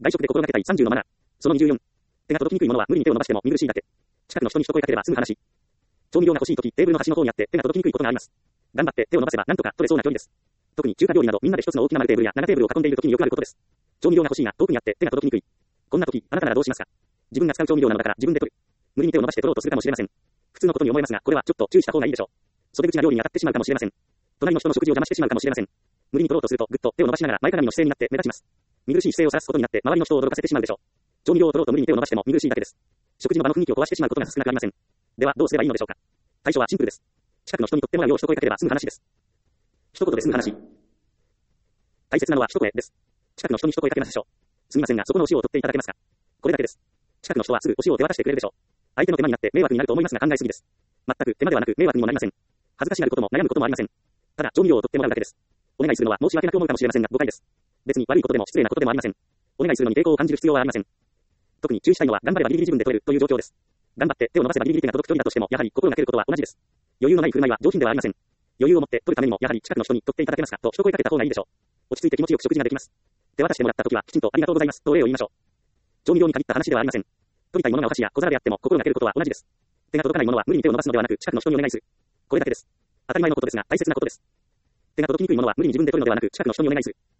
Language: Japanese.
外食で心がけたい30のマナー。その24。手が届きにくいものは無理に手を伸ばしても見苦しいだけ。近くの人に一声かければすぐ話。調味料が欲しいとき、テーブルの端の方にあって手が届きにくいことがあります。頑張って手を伸ばせばなんとか取れそうな距離です。特に中華料理などみんなで一つの大きな丸テーブルや長テーブルを囲んでいるときによくあることです。調味料が欲しいが遠くにあって手が届きにくい。こんなとき、あなたならどうしますか？自分が使う調味料なのだから自分で取る。無理に手を伸ばして取ろうとするかもしれません。普通のことに思えますが、これはちょっと注意した方がいいでしょう。袖口が料理に当たってしまうかもしれません。隣の人の食事を邪魔してしまうかもしれません。無理に取ろうとすると、ぐっと手を伸ばしながら前かがみの姿勢になって目立ちます。見苦しい姿勢を晒すことになって周りの人を驚かせてしまうでしょう。調味料を取ろうと無理に手を伸ばしても見苦しいだけです。食事の場の雰囲気を壊してしまうことが少なくありません。ではどうすればいいのでしょうか。対処はシンプルです。近くの人にとってもらうよう一声かければ済む話です。一言で済む話。大切なのは一声です。近くの人に一声かけましょう。すみませんがそこのお塩を取っていただけますか。これだけです。近くの人はすぐお塩を手渡してくれるでしょう。相手の手間になって迷惑になると思いますが考えすぎです。全く手間ではなく迷惑にもなりません。恥ずかしがることも悩むこともありません。ただ調味料を取ってもらうだけです。お願いするのは申し訳なく思うかもしれませんが誤解です。別に悪いことでも失礼なことでもありません。お願いするのに抵抗を感じる必要はありません。特に注意したいのは頑張ればギリギリ自分で取れるという状況です。頑張って手を伸ばせばギリギリ手が届く距離だとしてもやはり心がけることは同じです。余裕のない振る舞いは上品ではありません。余裕を持って取るためにもやはり近くの人に取っていただけますかと一声かけた方がいいでしょう。落ち着いて気持ちよく食事ができます。手渡してもらった時はきちんとありがとうございますとお礼を言いましょう。調味料に限った話ではありません。取りたいものがお箸や小皿であっても心がけることは同じです。手が届かないものは無理に手を伸ばすのではなく近くの人にお願いする。これだけです。当たり前のことですが大切なことです。手が届きにくいものは無理に自分で取るのではなく近くの人にお願いする。